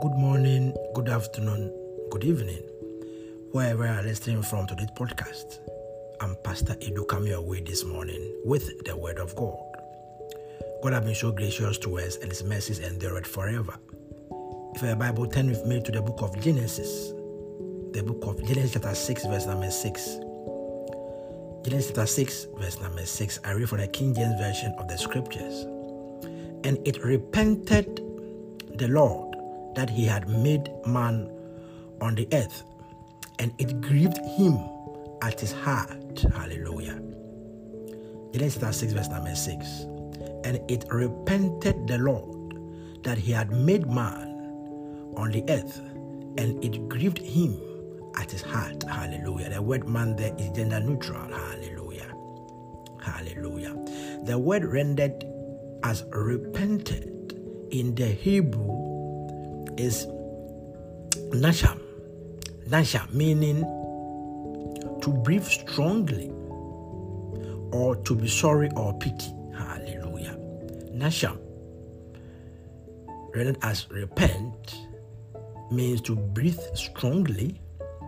Good morning, good afternoon, good evening, wherever you are listening from to this podcast. I'm Pastor Edu coming your way this morning with the Word of God. God has been so gracious to us, and His mercies endure forever. If you have a Bible, turn with me to the book of Genesis. The book of Genesis chapter 6, verse number 6. Genesis chapter 6, verse number 6. I read from the King James Version of the Scriptures. And it repented the Lord that He had made man on the earth, and it grieved Him at His heart. Hallelujah. Genesis chapter 6, verse number 6. And it repented the Lord that He had made man on the earth, and it grieved Him at His heart. Hallelujah. The word man there is gender neutral. Hallelujah. Hallelujah. The word rendered as repented in the Hebrew is nasham. Nasham meaning to breathe strongly or to be sorry or pity. Hallelujah. Nasham, rendered as repent, means to breathe strongly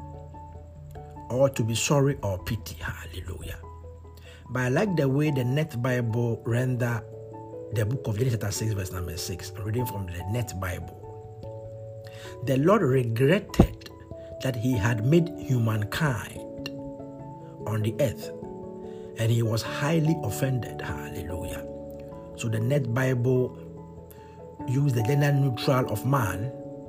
or to be sorry or pity. Hallelujah. But I like the way the Net Bible render the book of Genesis chapter 6, verse number 6. I'm reading from the Net Bible. The Lord regretted that He had made humankind on the earth, and He was highly offended. Hallelujah. So the Net Bible used the gender neutral of man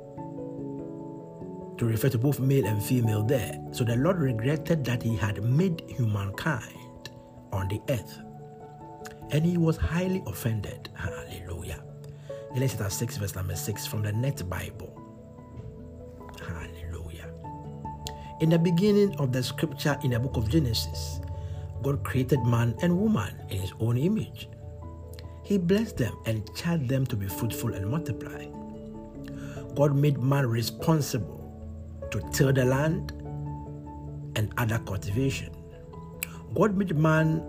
to refer to both male and female there. So the Lord regretted that He had made humankind on the earth, and He was highly offended. Hallelujah. Genesis chapter 6, verse number 6 from the Net Bible. Hallelujah. In the beginning of the scripture in the book of Genesis, God created man and woman in His own image. He blessed them and charged them to be fruitful and multiply. God made man responsible to till the land and other cultivation. God made man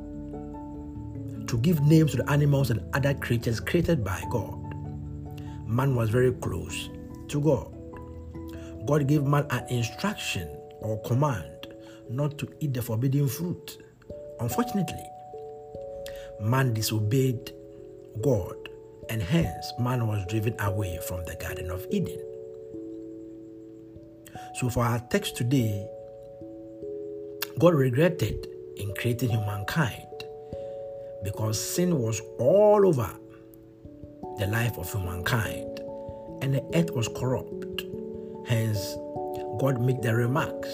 to give names to the animals and other creatures created by God. Man was very close to God. God gave man an instruction or command not to eat the forbidden fruit. Unfortunately, man disobeyed God, and hence man was driven away from the Garden of Eden. So for our text today, God regretted in creating humankind because sin was all over the life of humankind and the earth was corrupt. Hence, God made the remarks,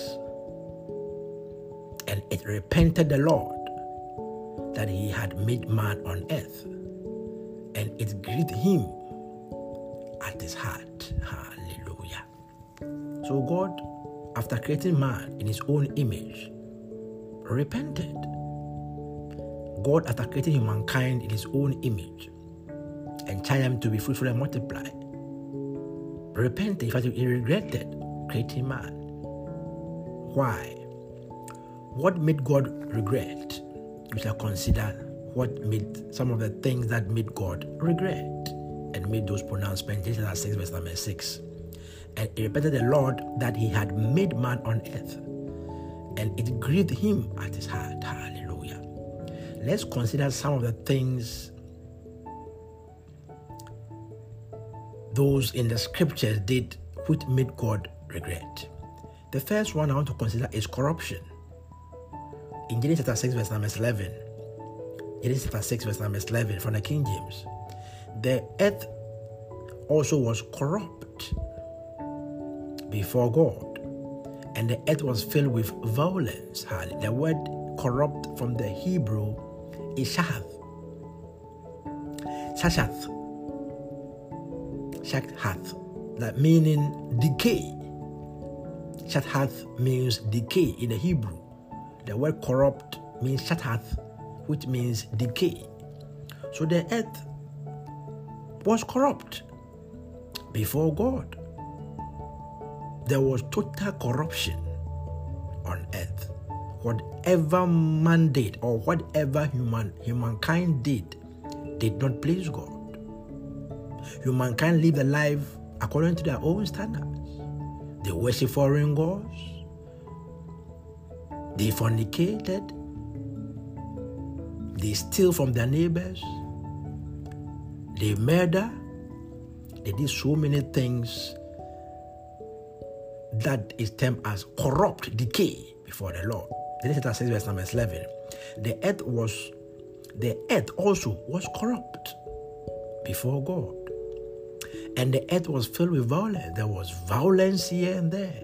and it repented the Lord that He had made man on earth, and it grieved Him at His heart. Hallelujah. So God, after creating man in His own image, repented. God, after creating humankind in His own image and charged them to be fruitful and multiply, repented. In fact, He regretted creating man. Why? What made God regret? We shall consider what made some of the things that made God regret and made those pronouncements. Genesis 6, verse number 6. And it repented the Lord that He had made man on earth, and it grieved Him at His heart. Hallelujah. Let's consider some of the things those in the scriptures did which made God regret. The first one I want to consider is corruption. In Genesis chapter 6, verse number 11, Genesis chapter 6, verse number 11 from the King James, the earth also was corrupt before God, and the earth was filled with violence. The word corrupt from the Hebrew is shahath. Shakhath, that meaning decay. Shakhath means decay in the Hebrew. The word corrupt means shakhath, which means decay. So the earth was corrupt before God. There was total corruption on earth. Whatever man did or whatever humankind did not please God. Humankind lived a life according to their own standards. They worship foreign gods. They fornicated. They steal from their neighbors. They murder. They did so many things that is termed as corrupt decay before the Lord. Genesis chapter 6 verse number 11. The earth also was corrupt before God. And the earth was filled with violence. There was violence here and there.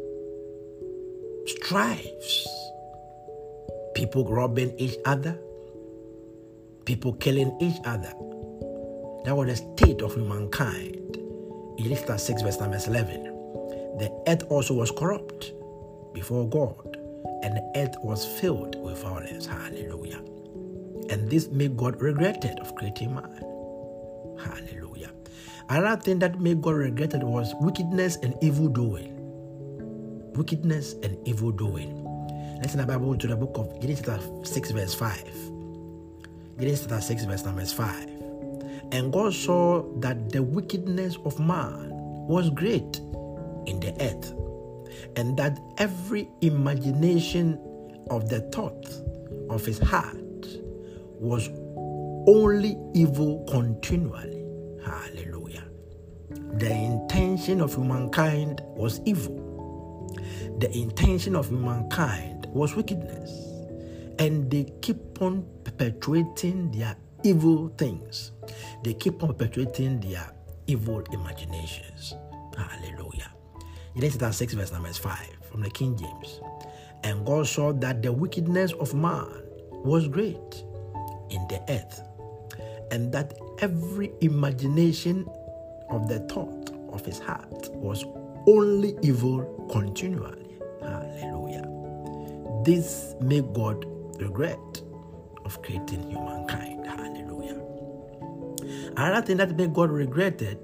Strifes. People robbing each other. People killing each other. That was the state of mankind. In Genesis chapter 6 verse number 11. The earth also was corrupt before God. And the earth was filled with violence. Hallelujah. And this made God regretted of creating man. Hallelujah. Another thing that made God regretted was wickedness and evil doing. Wickedness and evil doing. Let's in the Bible to the book of Genesis 6 verse 5. Genesis 6 verse number 5. And God saw that the wickedness of man was great in the earth, and that every imagination of the thought of his heart was only evil continually. Hallelujah. The intention of humankind was evil. The intention of humankind was wickedness. And they keep on perpetuating their evil things. They keep on perpetuating their evil imaginations. Hallelujah. Genesis 6 verse number 5 from the King James. And God saw that the wickedness of man was great in the earth, and that every imagination of the thought of his heart was only evil continually. Hallelujah. This made God regret of creating humankind. Hallelujah. Another thing that made God regretted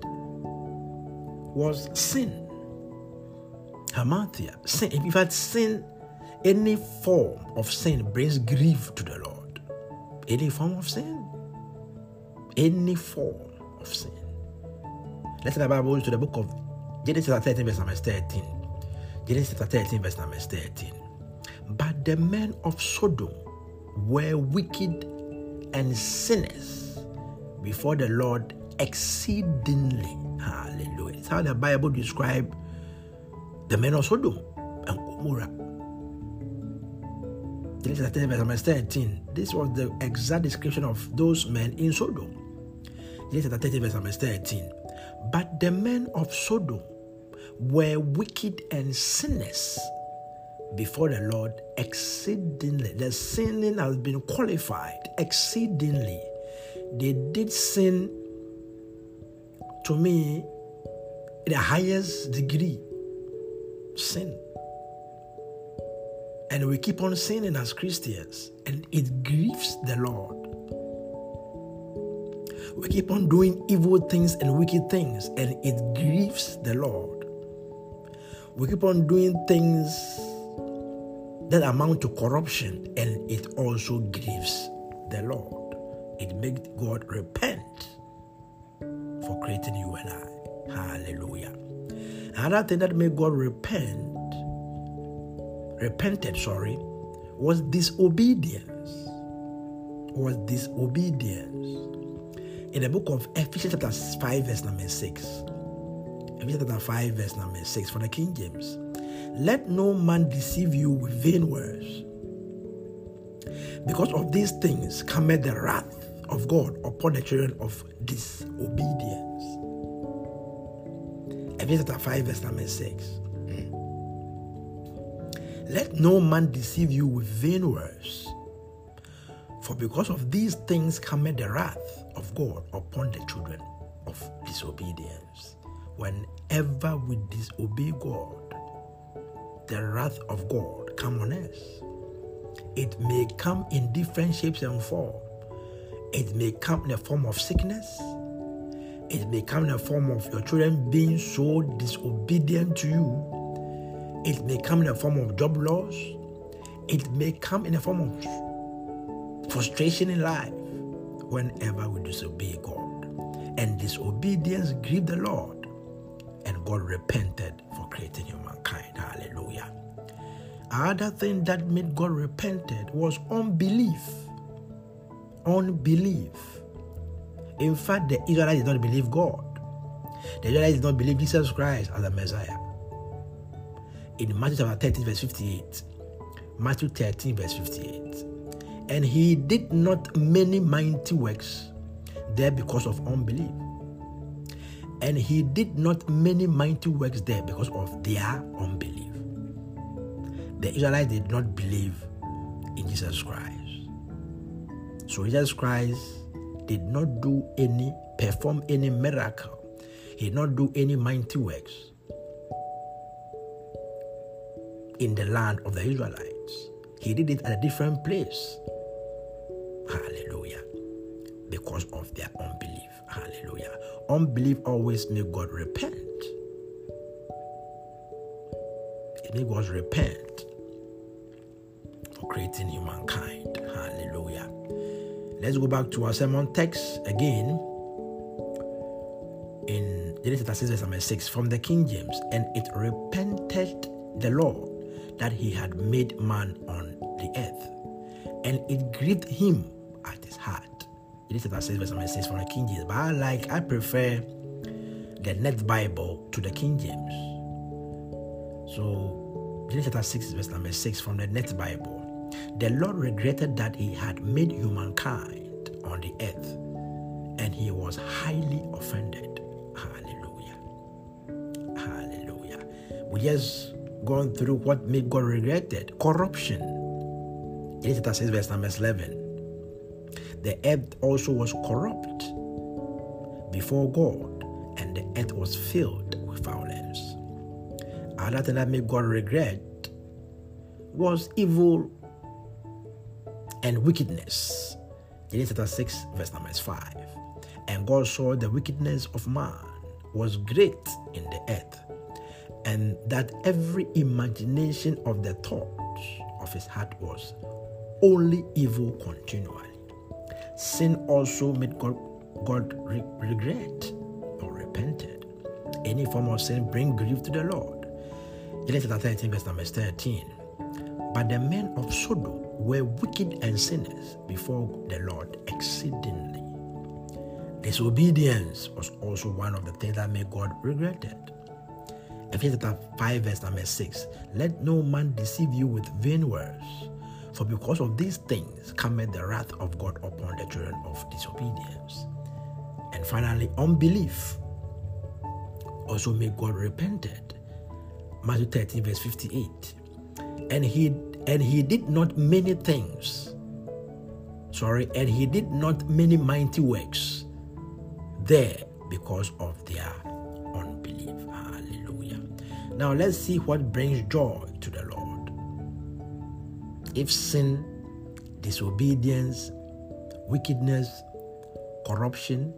was sin. Hamartia. Sin. If you had sin, any form of sin brings grief to the Lord. Any form of sin. Any form of sin. Let's read the Bible to the book of Genesis 13 verse number 13. Genesis 13 verse number 13. But the men of Sodom were wicked and sinners before the Lord exceedingly. Hallelujah. It's how the Bible describes the men of Sodom and Gomorrah. Genesis 13 verse number 13. This was the exact description of those men in Sodom. Genesis 13 verse number 13. But the men of Sodom were wicked and sinners before the Lord exceedingly. The sinning has been qualified exceedingly. They did sin, to me, in the highest degree. Sin. And we keep on sinning as Christians, and it grieves the Lord. We keep on doing evil things and wicked things, and it grieves the Lord. We keep on doing things that amount to corruption, and it also grieves the Lord. It makes God repent for creating you and I. Hallelujah. Another thing that made God repented, was disobedience. In the book of Ephesians chapter 5 verse number 6. Ephesians chapter 5 verse number 6 for the King James. Let no man deceive you with vain words. Because of these things cometh the wrath of God upon the children of disobedience. Ephesians chapter 5 verse number 6. Let no man deceive you with vain words. For because of these things cometh the wrath of God upon the children of disobedience. Whenever we disobey God, the wrath of God come on us. It may come in different shapes and forms. It may come in the form of sickness. It may come in the form of your children being so disobedient to you. It may come in the form of job loss. It may come in the form of frustration in life whenever we disobey God. And disobedience grieves the Lord. and God repented for creating humankind. Hallelujah. Another thing that made God repented was unbelief. Unbelief. In fact, the Israelites did not believe God. The Israelites did not believe Jesus Christ as the Messiah. In Matthew chapter 13, verse 58. Matthew 13, verse 58. And he did not many mighty works there because of unbelief. And he did not many mighty works there because of their unbelief. The Israelites did not believe in Jesus Christ. So Jesus Christ did not perform any miracle. He did not do any mighty works in the land of the Israelites. He did it at a different place. Hallelujah. Because of their unbelief. Hallelujah. Unbelief always makes God repent. It makes God repent for creating humankind. Hallelujah. Let's go back to our sermon text again in Genesis 6, verse 6 from the King James. And it repented the Lord that he had made man on the earth, and it grieved him at his heart. Genesis 6, verse 6 from the King James. But I prefer the Net Bible to the King James. So Genesis 6, verse 6 from the Net Bible. The Lord regretted that he had made humankind on the earth, and he was highly offended. Hallelujah. Hallelujah. We just gone through what made God regretted. Corruption. Genesis 6, verse 11. The earth also was corrupt before God, and the earth was filled with violence. Another thing that made God regret was evil and wickedness. Genesis 6, verse 5. And God saw the wickedness of man was great in the earth, and that every imagination of the thoughts of his heart was only evil continually. Sin also made God regret or repented. Any form of sin bring grief to the Lord. Genesis 13, verse 13. But the men of Sodom were wicked and sinners before the Lord exceedingly. Disobedience was also one of the things that made God regretted. Ephesians 5, verse 6. Let no man deceive you with vain words, for because of these things cometh the wrath of God upon the children of disobedience. And finally, unbelief also made God repented. Matthew 13, verse 58. And he did not many things. And he did not many mighty works there because of their unbelief. Hallelujah. Now let's see what brings joy to the Lord. If sin, disobedience, wickedness, corruption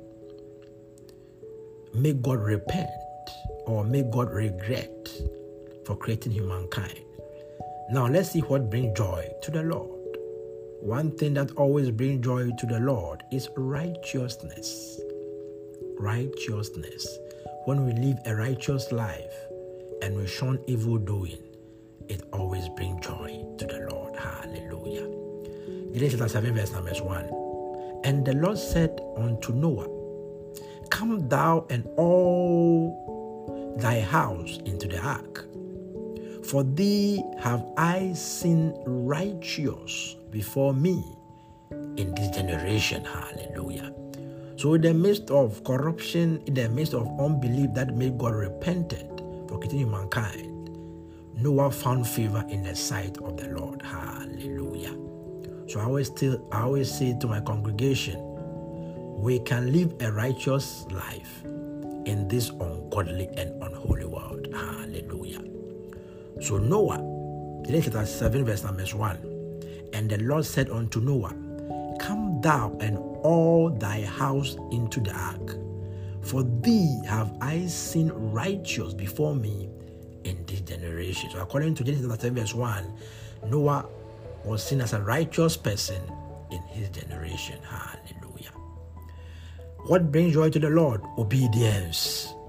make God repent or make God regret for creating humankind. Now let's see what brings joy to the Lord. One thing that always brings joy to the Lord is righteousness. Righteousness. When we live a righteous life and we shun evil doing, it always brings joy to the Lord. Hallelujah. Genesis 7, verse 1. And the Lord said unto Noah, Come thou and all thy house into the ark, for thee have I seen righteous before me in this generation. Hallelujah. So in the midst of corruption, in the midst of unbelief that made God repented for creating humankind, Noah found favor in the sight of the Lord. Hallelujah. So I always say to my congregation, we can live a righteous life in this ungodly and unholy world. Hallelujah. So Noah, Genesis 7, verse 1. And the Lord said unto Noah, Come thou and all thy house into the ark, for thee have I seen righteous before me in this generation. So according to Genesis 7, verse 1, Noah was seen as a righteous person in his generation. Hallelujah. What brings joy to the Lord? Obedience.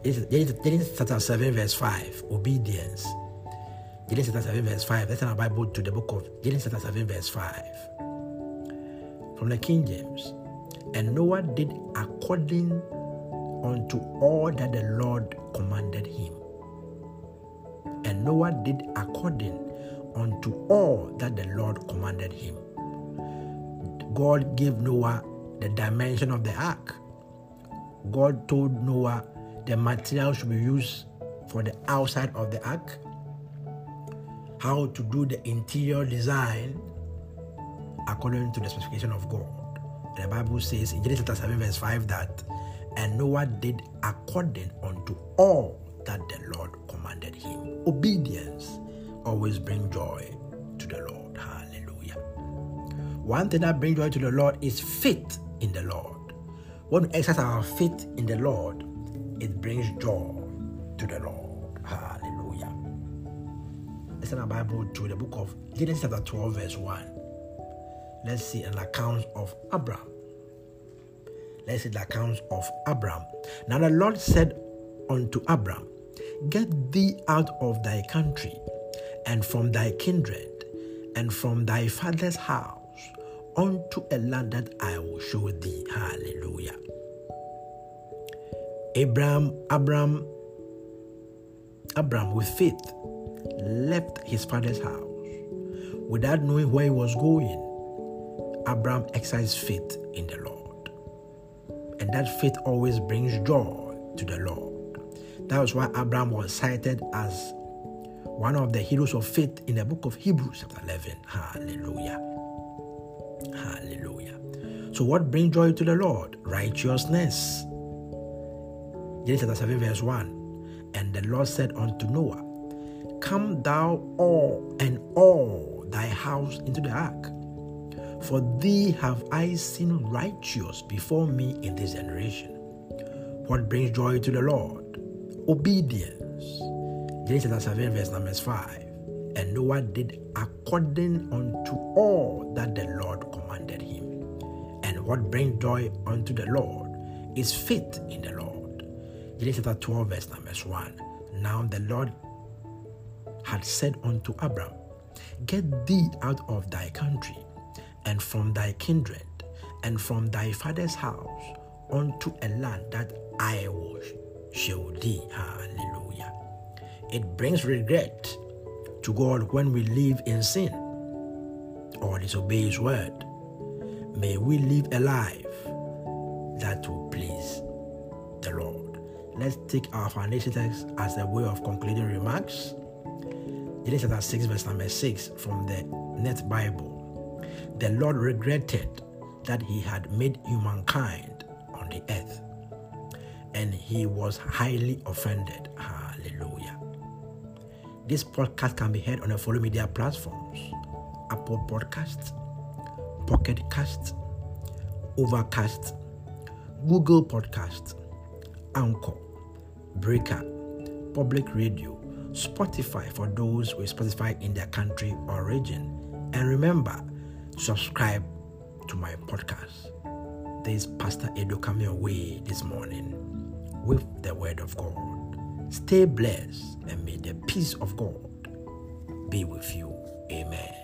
Genesis chapter 7 verse 5, obedience. Genesis chapter 7 verse 5, let's turn our Bible to the book of Genesis chapter 7 verse 5. From the King James. And Noah did according unto all that the Lord commanded him. And Noah did according unto all that the Lord commanded him. God gave Noah the dimension of the ark. God told Noah the material should be used for the outside of the ark, how to do the interior design according to the specification of God. The Bible says in Genesis chapter 7 verse 5 that, and Noah did according unto all that the Lord commanded him. Obedience always brings joy to the Lord. Hallelujah. One thing that brings joy to the Lord is faith in the Lord. When we exercise our faith in the Lord, it brings joy to the Lord. Hallelujah. Let's turn our Bible to the book of Genesis chapter 12 verse 1. Let's see an account of Abraham. Let's see the account of Abraham. Now the Lord said unto Abraham, get thee out of thy country, and from thy kindred, and from thy father's house, unto a land that I will show thee. Hallelujah. Abraham with faith left his father's house without knowing where he was going. Abraham exercised faith in the Lord, and that faith always brings joy to the Lord. That was why Abraham was cited as one of the heroes of faith in the book of Hebrews chapter 11. Hallelujah. Hallelujah. So what brings joy to the Lord? Righteousness. Genesis chapter 7 verse 1. And the Lord said unto Noah, come thou all thy house into the ark, for thee have I seen righteous before me in this generation. What brings joy to the Lord? Obedience. Genesis chapter 7 verse number 5. And Noah did according unto all that the Lord commanded him. And what brings joy unto the Lord is faith in the Lord. Genesis chapter 12 verse number 1. Now the Lord had said unto Abraham, get thee out of thy country, and from thy kindred, and from thy father's house, unto a land that I will show thee. Hallelujah. It brings regret to God when we live in sin or disobey His word. May we live a life that will please the Lord. Let's take our foundation text as a way of concluding remarks. Genesis chapter 6 verse number 6 from the Net Bible. The Lord regretted that He had made humankind on the earth, and He was highly offended. Hallelujah. This podcast can be heard on the following media platforms: Apple Podcasts, Pocket Casts, Overcast, Google Podcasts, Anchor, Breaker, Public Radio, Spotify for those with Spotify in their country or region. And remember, subscribe to my podcast. This is Pastor Edo coming your way this morning with the Word of God. Stay blessed, and may the peace of God be with you. Amen.